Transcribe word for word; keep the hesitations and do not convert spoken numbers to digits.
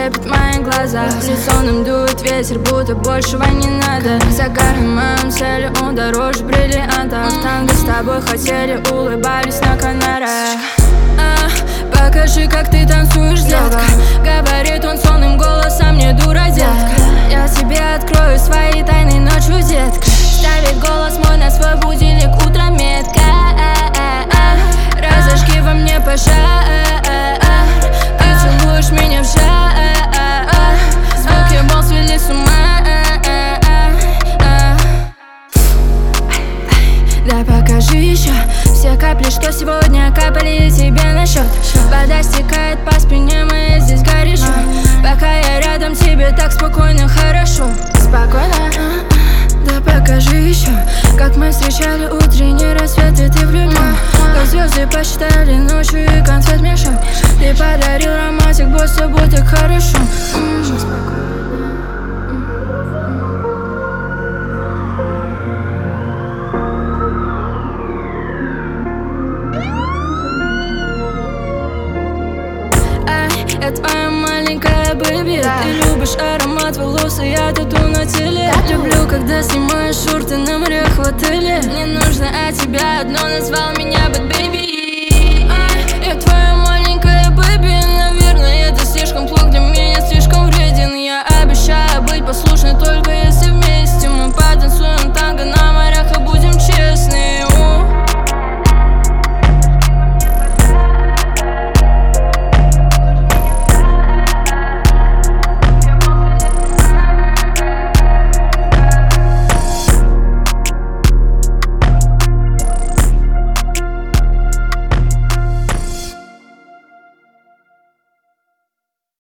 слепит мои глаза. В лицо нам дует ветер, будто большего не надо. Загар в моем теле, он дороже бриллиантов. Танго с тобой хотели, улыбались на Канарах. а, Покажи, как ты танцуешь, детка. Говорит он сонным голосом, не дура, детка. Я тебе открою свои тайны ночью, детка. Ставит голос мой на свой будильник, утром метка. Разожги во мне пожар. Ты целуешь меня в жар. Звуки волн свели с ума. Да покажи еще все капли, что сегодня капали тебе на счет. Вода стекает по спине моей, здесь горячо. Пока я рядом, тебе так спокойно, хорошо. Спокойно. Да покажи еще, как мы встречали утренний рассвет, и ты влюблен. Как звезды посчитали ночью и конфет мешал. Ты подарил романтик, бой, с тобой так хорошо. Я твоя маленькая бэби, да. Ты любишь аромат волос, и я тату на теле. Да. Люблю, когда снимаешь шорты на морях в отеле. Мне нужно от тебя одно, назвал меня bad baby.